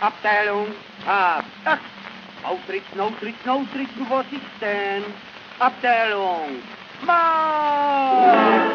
Abteilung, ab. Ach, ausrichten, was ist denn? Abteilung, Marsch!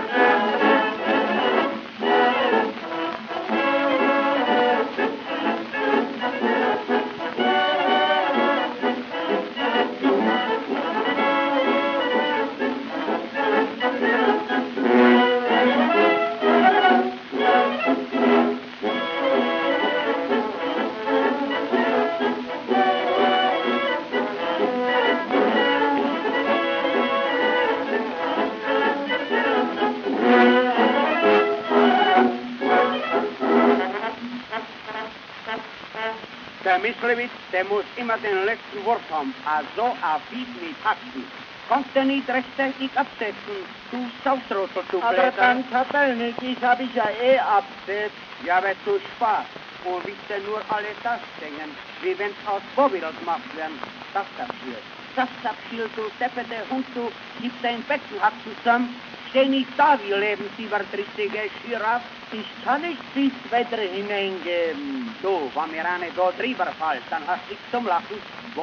Der Mislewitz, der muss immer den letzten Wort haben. Also, Afid mit Haxen. Kannst du nicht rechtzeitig absetzen, du Sausrotter, du Aber Blätter. dann Tabellen, das habe ich ja eh absetzt. Ja, aber zu Spaß. Und wisst ihr nur alle das denken, wie wenn's aus Bobbydel gemacht werden. Das Abschild, du deppete Hund, du gibst dein Beckenhack zusammen. Steh nicht da, wie lebensüberträchtige Giraffe. Ich kann nicht bis weiter hineingeben. Du, wenn mir eine da drüber fällt, dann hast du nichts zum Lachen.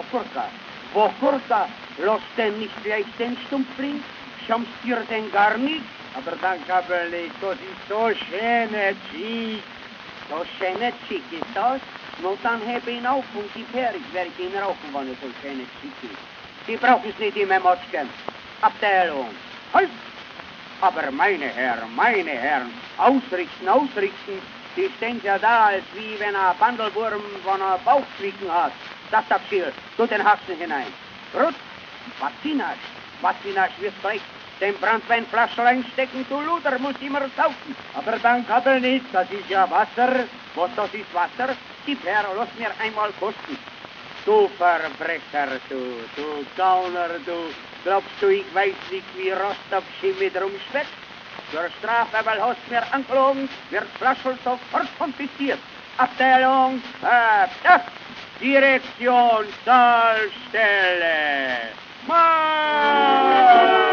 Wokurka, lass denn nicht gleich den Stumpfling, schamst dir denn gar nicht? Aber dann, Kabelnik, das ist so schöne Chick. So schöne Chick ist das? Nun dann heb ihn auf und gib her, ich werde ihn rauchen, wenn es so schöne Chick ist. Die brauchen es nicht immer, Motschken. Abteilung, halt! Aber meine Herren, ausrichten, die stehen ja da, als wie wenn ein Bandelwurm von einer Bauchzwicken hat. Das Abschild, tu den Haxen hinein. Rutsch, Batinasch wirst gleich den Brandweinflaschlein stecken, du Luder, musst immer saufen. Aber dann, Kabelnik, das ist ja Wasser. Was, das ist Wasser? Gib her, lass mir einmal kosten. Du Verbrecher, du Gauner, du. Glaubst du, ich weiß nicht, wie Rostov mit rumschwätzt? Zur Strafe, weil hast mir angelogen, wird Flaschel sofort konfisziert. Abteilung, Direktion, Zollstelle. Marsch!